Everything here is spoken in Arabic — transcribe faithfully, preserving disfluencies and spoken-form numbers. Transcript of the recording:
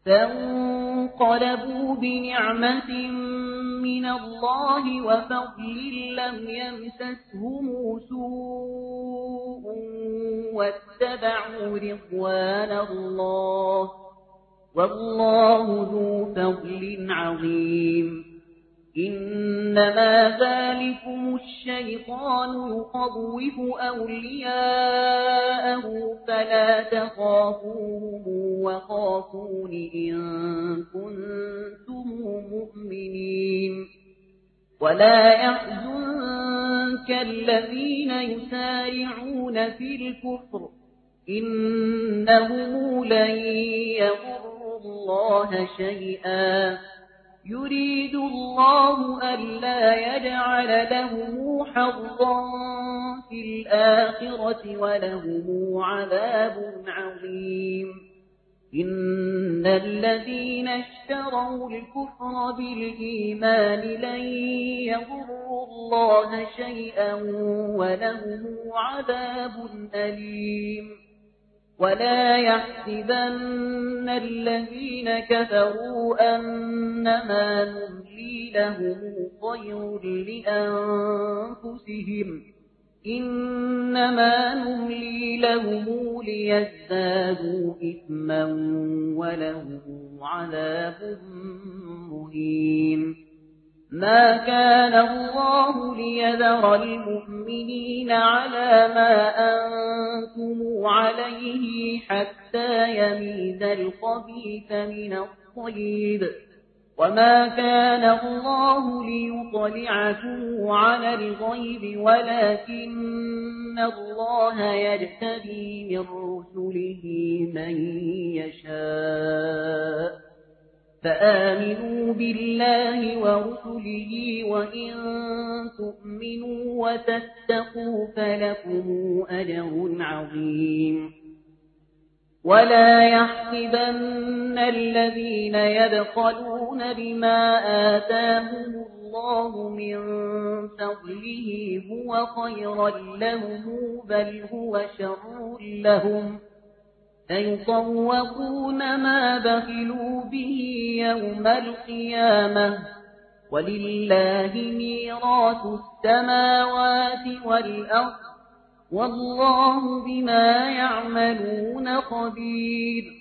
فانقلبوا بنعمة من الله وفضل لم يمسسهم سوء واتبعوا رضوان الله والله ذو فضل عظيم. إنما ذلكم الشيطان يخوف أولياءه فلا تخافوهم وخافون إن كنتم مؤمنين. ولا يحزنك الذين يسارعون في الكفر إنهم لن يضروا الله شيئا يريد الله ألا يجعل لهم حظا في الآخرة ولهم عذاب عظيم. إن الذين اشتروا الكفر بالإيمان لن يضروا الله شيئا ولهم عذاب أليم. ولا يحسبن الذين كفروا أنما نملي لهم خير لأنفسهم إنما نملي لهم ليزدادوا إثما ولهم عذاب مهين. ما كان الله ليذر المؤمنين على ما أنتم عليه حتى يميز الخبيث من الطيب وما كان الله ليطلعكم على الغيب ولكن الله يجتبي من رسله من يشاء فآمنوا بالله ورسله وإن تؤمنوا وتتقوا فلكم أجر عظيم. ولا يحسبن الذين يبخلون بما آتاهم الله من فضله هو خيرا لهم بل هو شر لهم سيطوقون ما بخلوا به يوم القيامة ولله ميراث السماوات والأرض والله بما يعملون خبير.